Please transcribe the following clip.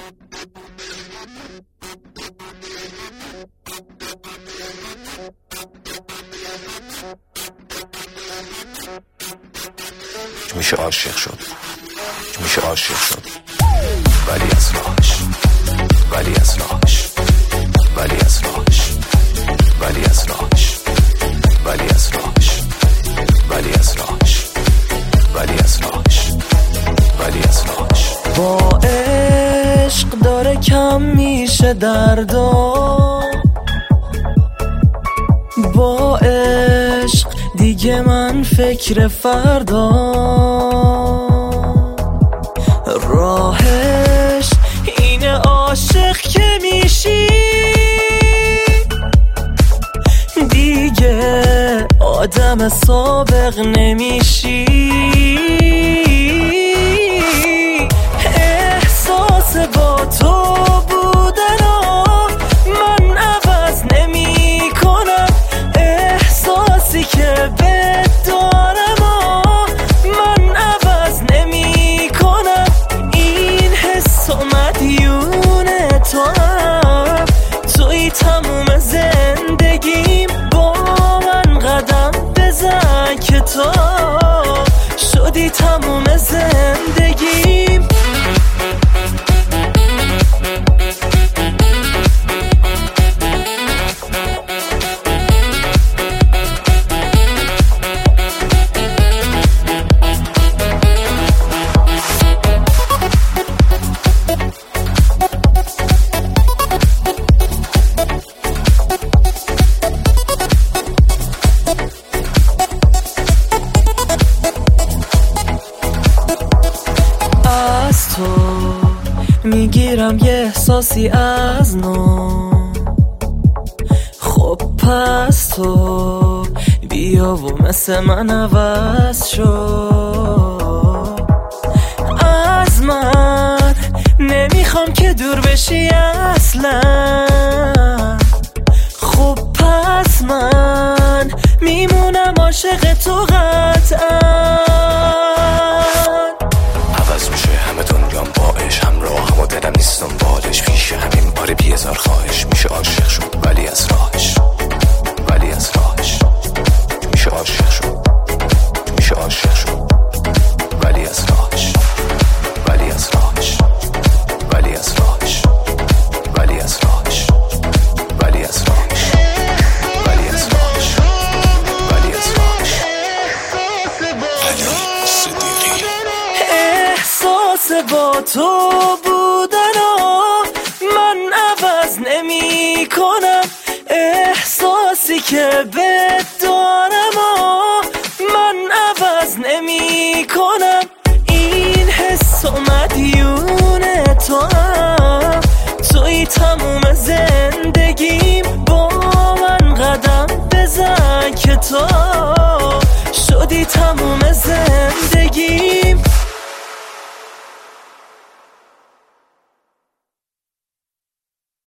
میشه عاشق شد، میشه عاشق شد، ولی از راهش، ولی از راهش، ولی از راهش، ولی از راهش، ولی از راهش، ولی از راهش، ولی از راهش، ولی از راهش. با عشق داره کم میشه دردا، با عشق دیگه من فکر فردا، راهش اینه عاشق که میشی دیگه آدم سابق نمیشی. احساس با تو بودنو من عوض نمی کنم، احساسی که بهت دارم من عوض نمی کنم. این حس و مدیون تو هم، توی تموم زندگیم با من قدم بزن که تو شدی تموم زندگیم. میگیرم یه احساسی از نو، خب پس تو بیا و مثل من عوض شو. از من نمیخوام که دور بشی اصلا، خب پس من میمونم عاشق تو قطعا. عوض میشه همه دنیام باش، همراه و دلم نیستم بالش، پیش همین بار بیزار خواهش. میشه عاشق شد ولی از راهش، ولی از راهش، میشه عاشق شد، میشه عاشق شد، ولی از راهش، ولی از راهش، ولی از راهش، ولی از راهش، ولی از راهش، ولی از راهش، ولی از راهش. علی صدیقی. احساس با تو بودنو من عوض نمی کنم، احساسی که بهت دارم من عوض نمی کنم. این حس و مدیون تو هم، توی تموم زندگیم با من قدم بزن که تو